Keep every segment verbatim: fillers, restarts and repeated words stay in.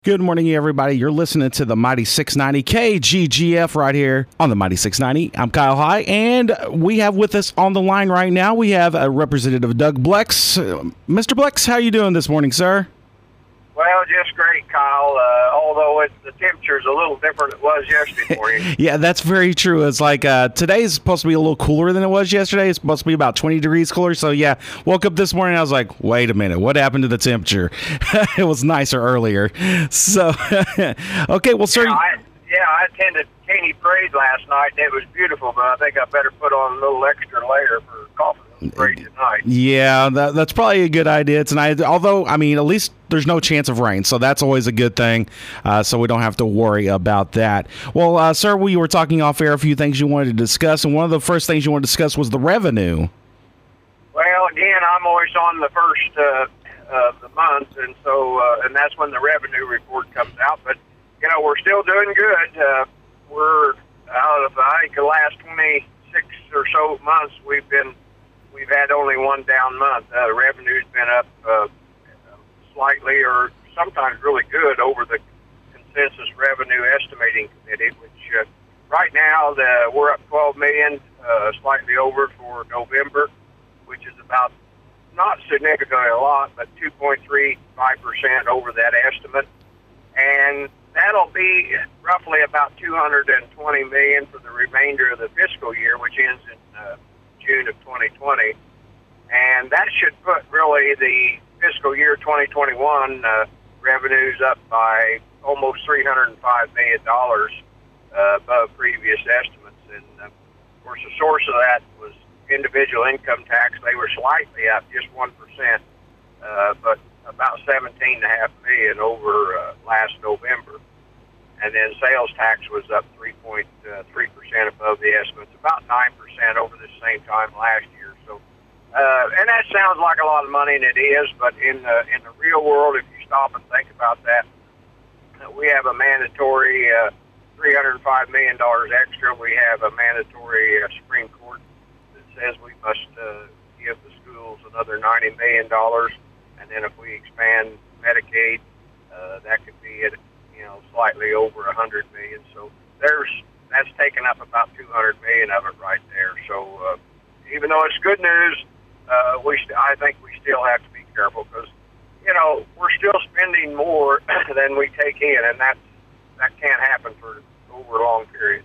Good morning, everybody. You're listening to the Mighty six ninety K G G F right here on the Mighty six ninety. I'm Kyle High, and we have with us on the line right now, we have a Representative Doug Blex. Uh, Mister Blex, how are you doing this morning, sir? Well, just great, Kyle, uh, although it, the temperature's a little different than it was yesterday morning. Yeah, that's very true. It's like uh, today's supposed to be a little cooler than it was yesterday. It's supposed to be about twenty degrees cooler. So, yeah, woke up this morning, I was like, wait a minute, what happened to the temperature? It was nicer earlier. So, okay, well, sir. Yeah, I, yeah, I attended Caney Parade last night, and it was beautiful, but I think I better put on a little extra layer for coffee parade tonight. Yeah, that, that's probably a good idea tonight. Although, I mean, at least there's no chance of rain, so that's always a good thing. Uh, so we don't have to worry about that. Well, uh, sir, we were talking off air a few things you wanted to discuss, and one of the first things you wanted to discuss was the revenue. Well, again, I'm always on the first uh, of the month, and so uh, and that's when the revenue report comes out. But you know, we're still doing good. Uh, we're out of I think the last twenty-six or so months we've been. We've had only one down month. Uh, the revenue's been up uh, slightly or sometimes really good over the consensus revenue estimating committee, which uh, right now the, we're up twelve million dollars, uh, slightly over for November, which is about not significantly a lot, but two point three five percent over that estimate. And that'll be roughly about two hundred twenty million dollars for the remainder of the fiscal year, which ends in uh, June of twenty twenty, and that should put really the fiscal year twenty twenty-one uh, revenues up by almost three hundred five million dollars uh, above previous estimates. And uh, of course, the source of that was individual income tax. They were slightly up, just one percent, uh, but about seventeen point five million dollars over uh, last November. And then sales tax was up three point three percent above the estimates, about nine percent over the same time last year. So, uh, and that sounds like a lot of money, and it is, but in the, in the real world, if you stop and think about that, uh, we have a mandatory uh, three hundred five million dollars extra. We have a mandatory uh, Supreme Court that says we must uh, give the schools another ninety million dollars. And then if we expand Medicaid, uh, that could be at you know, slightly over a hundred million. So there's that's taken up about two hundred million of it right there. So uh, even though it's good news, uh, we st- I think we still have to be careful because you know we're still spending more than we take in, and that's that can't happen for over a long period.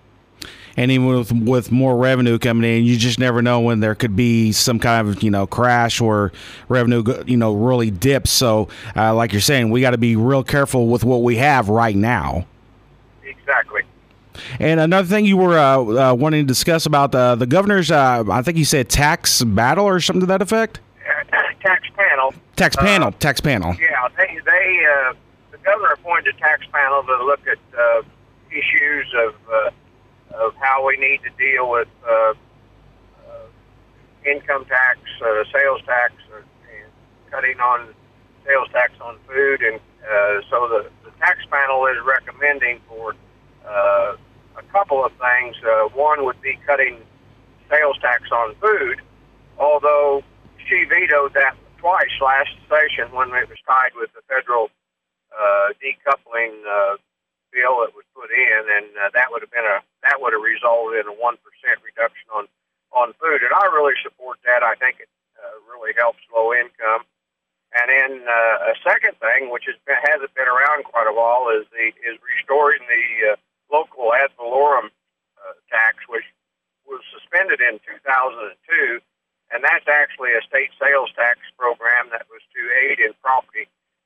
And even with, with more revenue coming in, you just never know when there could be some kind of, you know, crash or revenue, you know, really dips. So, uh, like you're saying, we got to be real careful with what we have right now. Exactly. And another thing you were uh, uh, wanting to discuss about the, the governor's, uh, I think you said tax battle or something to that effect? Uh, tax panel. Tax panel. Uh, tax panel. Yeah, they, they uh, the governor appointed a tax panel to look at uh, issues of uh, of how we need to deal with uh, uh, income tax, uh, sales tax, uh, and cutting on sales tax on food. And uh, so the, the tax panel is recommending for uh, a couple of things. Uh, one would be cutting sales tax on food, although she vetoed that twice last session when it was tied with the federal uh, decoupling uh, bill that was put in, and uh, that would have been a that would have resulted in a one percent reduction on on food, and I really support that. I think it uh, really helps low income. And then uh, a second thing, which has been, hasn't been around quite a while, is the is restoring the uh, local ad valorem uh, tax, which was suspended in two thousand two, and that's actually a state sales tax program that was to aid in property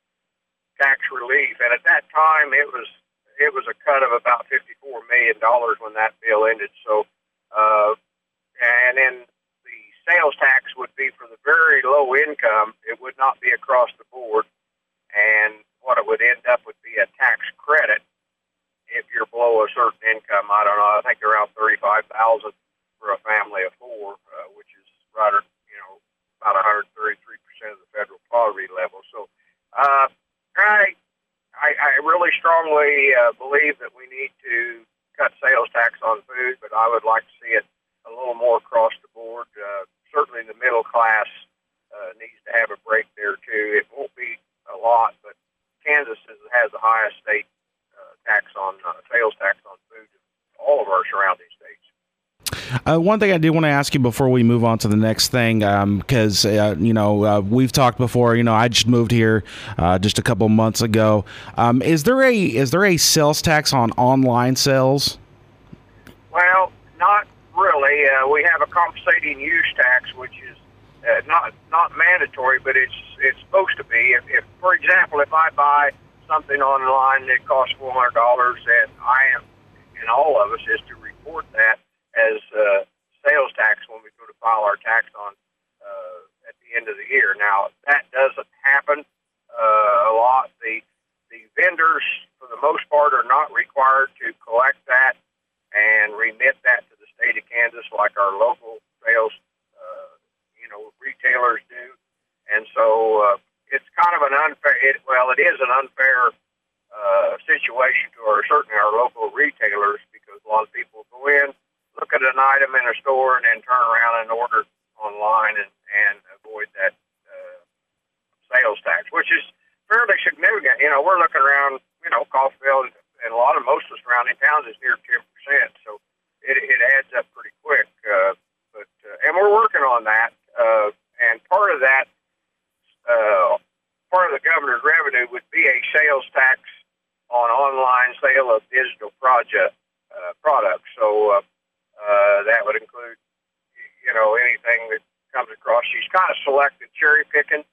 tax relief. And at that time, it was it was a cut of about fifty-four million dollars when that bill ended. So, uh, and then the sales tax would be for the very low income. It would not be across the board. And what it would end up would be a tax credit if you're below a certain income. I don't know. I think around thirty-five thousand dollars for a family of four, uh, which is right, you know, about one hundred thirty-three percent of the federal poverty level. So, uh, I. I, I really strongly uh, believe that we need to cut sales tax on food, but I would like to see it a little more across the board. Uh, certainly the middle class uh, needs to have a break there, too. It won't be a lot, but Kansas is, has the highest state uh, tax on uh, sales tax on food of all of our surrounding states. Uh, one thing I do want to ask you before we move on to the next thing, because, um, uh, you know, uh, we've talked before, you know, I just moved here uh, just a couple months ago. Um, is there a is there a sales tax on online sales? Well, not really. Uh, we have a compensating use tax, which is uh, not not mandatory, but it's it's supposed to be. If, if, for example, if I buy something online that costs four hundred dollars, and I am, and all of us, is to report that as uh, sales tax when we go to file our tax on uh, at the end of the year. Now, that doesn't happen uh, a lot. The the vendors, for the most part, are not required to collect that and remit that to the state of Kansas like our local sales, uh, you know, retailers do. And so uh, it's kind of an unfair, it, well, it is an unfair uh, situation to our, certainly our local retailers, because a lot of people go in, look at an item in a store, and then turn around and order online and, and avoid that uh, sales tax, which is fairly significant. You know, we're looking around, you know, Coffeyville and a lot of most of the surrounding towns is near ten percent, so it, it adds up pretty quick. Uh, but uh, and we're working on that, uh, and part of that, uh, part of the governor's revenue would be a sales tax on online sale of digital project uh, products. So uh, uh, that would include, you know, anything that comes across. She's kind of selected cherry picking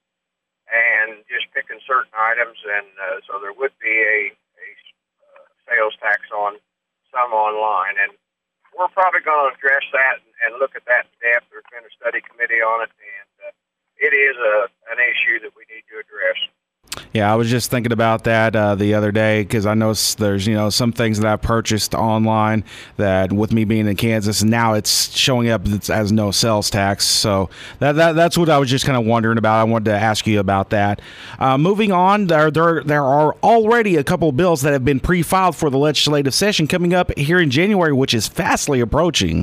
and just picking certain items, and uh, so there would be a, a uh, sales tax on some online, and we're probably going to address that and, and look at that in depth. There's been a study committee on it, and uh, it is a an issue that we need to address. Yeah, I was just thinking about that uh, the other day, because I know there's, you know, some things that I've purchased online that, with me being in Kansas, and now it's showing up as no sales tax. So that, that that's what I was just kind of wondering about. I wanted to ask you about that. Uh, moving on, there, there there are already a couple of bills that have been pre-filed for the legislative session coming up here in January, which is fastly approaching.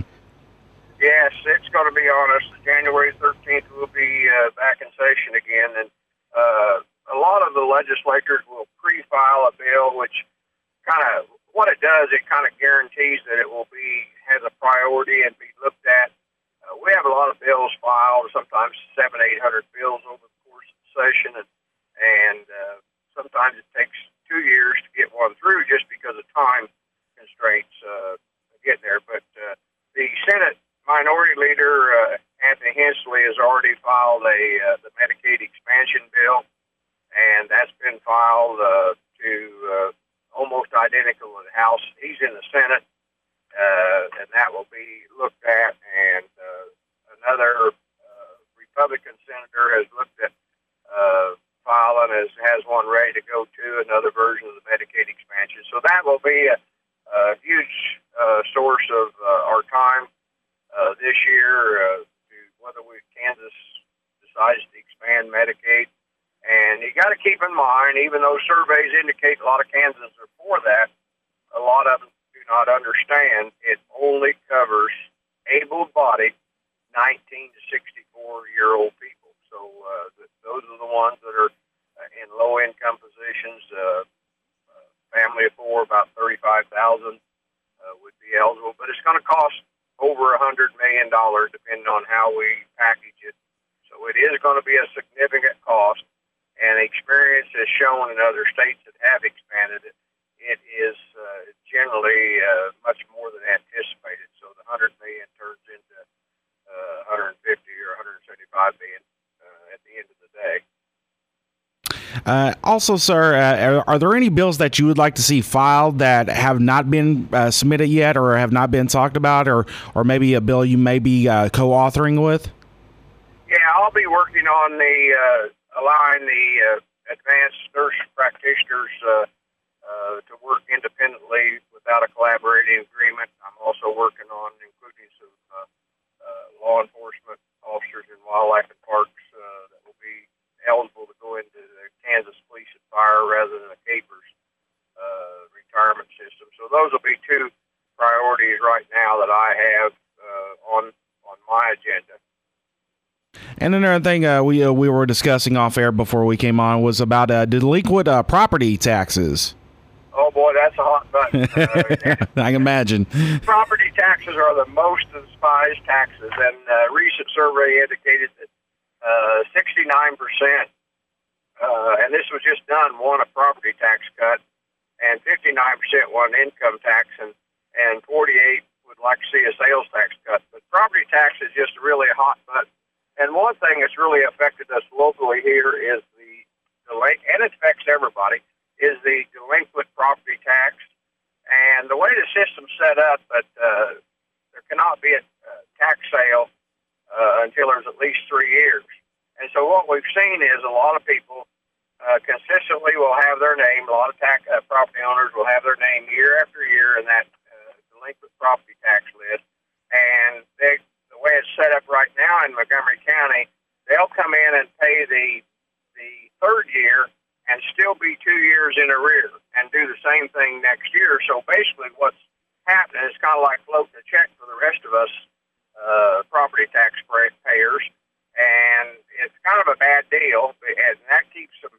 Yes, it's going to be on us. January thirteenth, we'll be uh, back in session again, and uh, a lot of the legislators will pre-file a bill, which kind of, what it does, it kind of guarantees that it will be, has a priority and be looked at. Uh, we have a lot of bills filed, sometimes seven, eight hundred bills over the course of the session, and, and uh, sometimes it takes two years to get one through just because of time constraints uh, getting there. But uh, the Senate Minority Leader, uh, Anthony Hensley, has already filed a uh, the Medicaid expansion bill, and that's been filed uh, to uh, almost identical to the House. He's in the Senate, uh, and that will be looked at. And uh, another uh, Republican senator has looked at uh, filing, as has one ready to go to, another version of the Medicaid expansion. So that will be a, a huge uh, source of uh, our time uh, this year, uh, to whether we, Kansas decides to expand Medicaid. And you got to keep in mind, even though surveys indicate a lot of Kansans are for that, a lot of them do not understand it only covers able-bodied nineteen to sixty-four-year-old people. So uh, th- those are the ones that are uh, in low-income positions. Uh, uh, family of four, about thirty-five thousand uh, would be eligible. But it's going to cost over one hundred million dollars, depending on how we package it. So it is going to be a significant cost. And experience has shown in other states that have expanded it, it is uh, generally uh, much more than anticipated. So the one hundred million turns into uh, one hundred fifty or one hundred seventy-five million uh, at the end of the day. Uh, also, sir, uh, are, are there any bills that you would like to see filed that have not been uh, submitted yet, or have not been talked about, or or maybe a bill you may be uh, co-authoring with? Yeah, I'll be working on the uh, allowing the uh, advanced nurse practitioners uh, uh, to work independently without a collaborating agreement. I'm also working on including some uh, uh, law enforcement officers in wildlife and parks uh, that will be eligible to go into the Kansas Police and Fire rather than the CAPERS uh, retirement system. So those will be two priorities right now that I have uh, on on my agenda. And another thing uh, we uh, we were discussing off air before we came on was about uh, delinquent uh, property taxes. Oh boy, that's a hot button. Uh, I can imagine. Property taxes are the most despised taxes, and a recent survey indicated that uh, sixty-nine percent, uh, and this was just done, want a property tax cut, and fifty-nine percent want income tax, and, and forty-eight would like to see a sales tax cut. But property tax is just really a hot button. And one thing that's really affected us locally here is the delay, and it affects everybody, is the delinquent property tax. And the way the system's set up, that uh, there cannot be a uh, tax sale uh, until there's at least three years. And so what we've seen is a lot of people uh, consistently will have their name, a lot of tax, uh, property owners will have their name year after year in that uh, delinquent property tax list. And they, the way it's set up right now in Montgomery County, they'll come in and pay the the third year and still be two years in arrear and do the same thing next year. So basically what's happening is kind of like floating a check for the rest of us uh, property tax payers, and it's kind of a bad deal, and that keeps them,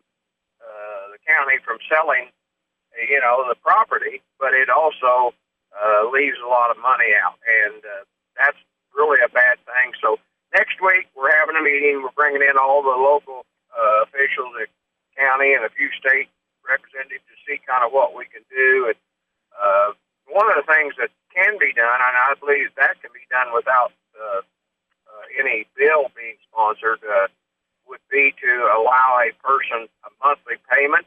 uh, the county from selling, you know, the property, but it also uh, leaves a lot of money out, and uh, that's really a bad thing. So next week we're having a meeting. We're bringing in all the local uh, officials at county and a few state representatives to see kind of what we can do. And uh, one of the things that can be done, and I believe that can be done without uh, uh, any bill being sponsored, uh, would be to allow a person a monthly payment.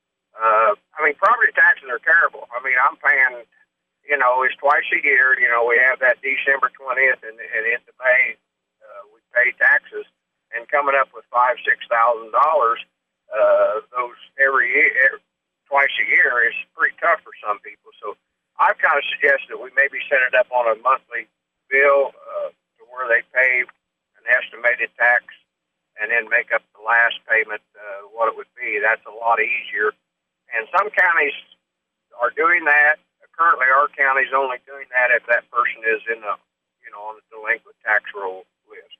Uh, I mean, property taxes are terrible. I mean, I'm paying, you know, it's twice a year. You know, we have that December twentieth, and, and into May uh, we pay taxes, and coming up with five, six thousand dollars. Uh, those every year, every, twice a year is pretty tough for some people. So I've kind of suggested that we maybe set it up on a monthly bill uh, to where they pay an estimated tax and then make up the last payment uh, what it would be. That's a lot easier. And some counties are doing that. Currently, our county is only doing that if that person is in the, you know, on the delinquent tax roll list.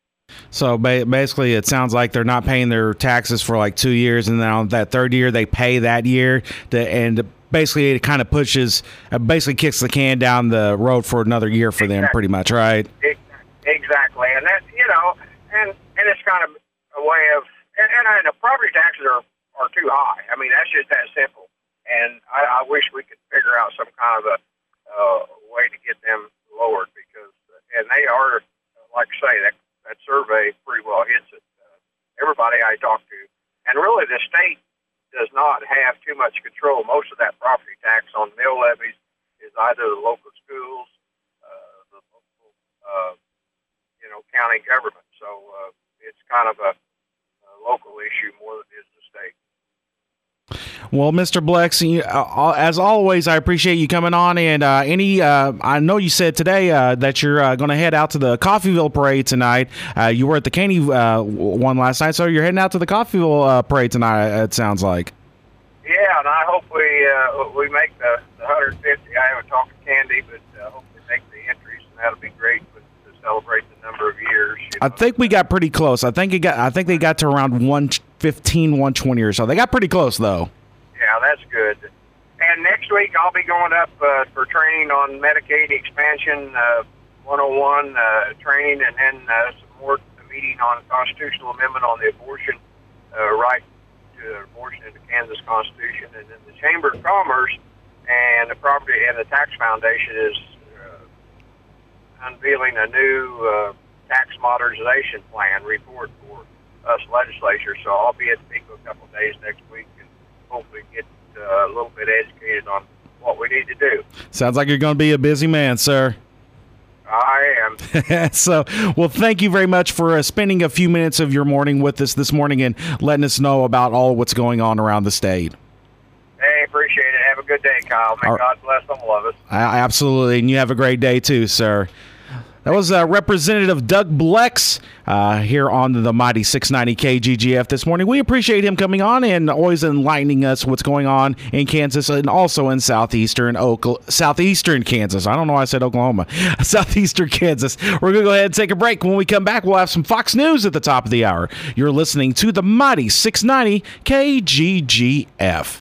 So ba- basically, it sounds like they're not paying their taxes for like two years, and then on that third year, they pay that year, to, and basically it kind of pushes, uh, basically kicks the can down the road for another year for exactly. them, pretty much, right? Exactly, and that, you know, and and it's kind of a way of, and, and I, the property taxes are, are too high. I mean, that's just that simple. And I, I wish we could figure out some kind of a uh, way to get them lowered, because, and they are, like I say, that that survey pretty well hits it. Uh, everybody I talk to, and really the state does not have too much control. Most of that property tax on mill levies is either the local schools, uh, the local, uh, you know, county government. So uh, it's kind of a, a local issue more than it is the state. Well, Mister Blex, uh, as always, I appreciate you coming on. And uh, any, uh, I know you said today uh, that you're uh, going to head out to the Coffeyville Parade tonight. Uh, you were at the Caney uh, one last night, so you're heading out to the Coffeyville uh, Parade tonight, it sounds like. Yeah, and I hope we uh, we make the, the one hundred fifty. I haven't talked to Candy, but uh, hope we make the entries, and that'll be great with, to celebrate the number of years. You know. I think we got pretty close. I think it got. I think they got to around one fifteen, one twenty or so. They got pretty close, though. Yeah, that's good. And next week I'll be going up uh, for training on Medicaid expansion uh, one oh one uh, training, and then uh, some more a meeting on constitutional amendment on the abortion uh, right to abortion in the Kansas Constitution, and then the Chamber of Commerce and the Property and the Tax Foundation is uh, unveiling a new uh, tax modernization plan report for us legislators. So I'll be at the Pico a couple of days next week, and hopefully get uh, a little bit educated on what we need to do. Sounds like you're going to be a busy man, sir. I am. So, well, thank you very much for uh, spending a few minutes of your morning with us this morning and letting us know about all what's going on around the state. Hey, appreciate it. Have a good day, Kyle. May all God bless all of us. I, absolutely, and you have a great day too, sir. That was uh, Representative Doug Blex uh, here on the mighty six ninety K G G F this morning. We appreciate him coming on and always enlightening us what's going on in Kansas and also in southeastern Oklahoma, southeastern Kansas. I don't know why I said Oklahoma. Southeastern Kansas. We're going to go ahead and take a break. When we come back, we'll have some Fox News at the top of the hour. You're listening to the mighty six ninety K G G F.